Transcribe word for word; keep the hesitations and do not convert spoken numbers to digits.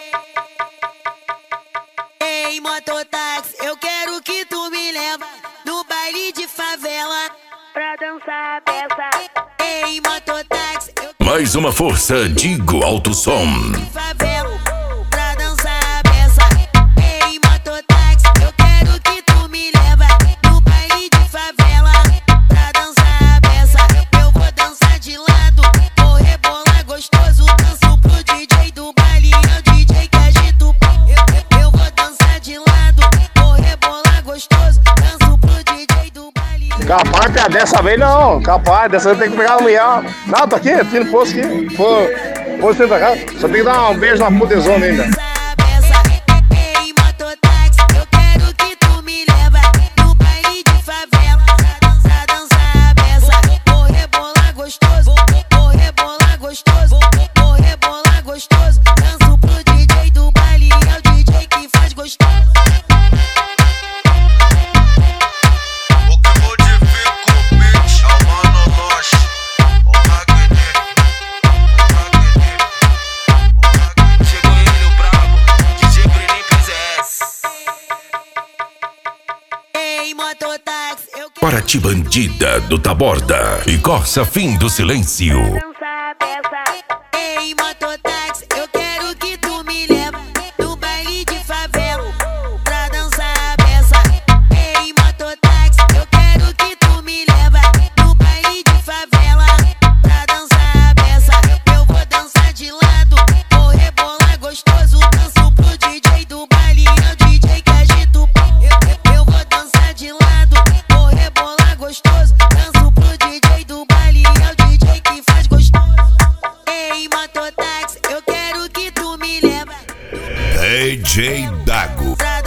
Ei, mototáxi, eu quero que tu me leva no baile de favela pra dançar a peça. Ei, mototáxi, eu Mais uma força, Digo Alto Som. de favela pra dançar a peça. Ei, mototáxi, eu quero que tu me leva no baile de favela pra dançar a peça. Eu vou dançar de lado, vou rebolar gostoso, danço pro D J do baile, é o D J que agita o pau. Eu, eu, eu vou dançar de lado, vou rebolar gostoso, danço pro D J do baile. Capaz, cara, dessa vez não. Capaz, dessa vez tem que pegar a mulher. Não, tá aqui, aqui no posto aqui. Pô, posto dentro da casa. Só tem que dar um beijo na putezona ainda. Ei, mototáxi, eu quero que tu me leva no baile de favela pra dançar, dançar a beça. Vou rebolar gostoso, vou rebolar gostoso, vou rebolar gostoso, danço pro D J do baile, é o D J que faz gostoso. Ei, mototáxi, eu quero Paraty Bandida do Taborda e Corsa Fim do Silêncio. dançar a peça. Ei, mototáxi, eu quero que tu me leva no baile de favela pra dançar a peça. Ei, mototáxi, eu quero que tu me leva no baile de favela pra dançar a peça. Eu vou dançar de lado, vou rebolar gostoso, danço pro D J do baile, é o D J que agita o pau. Eu, eu, eu vou dançar de lado, vou rebolar gostoso, danço pro D J do baile, é o D J que faz gostoso. Ei, mototáxi, eu quero que tu me leva D J Dago. pra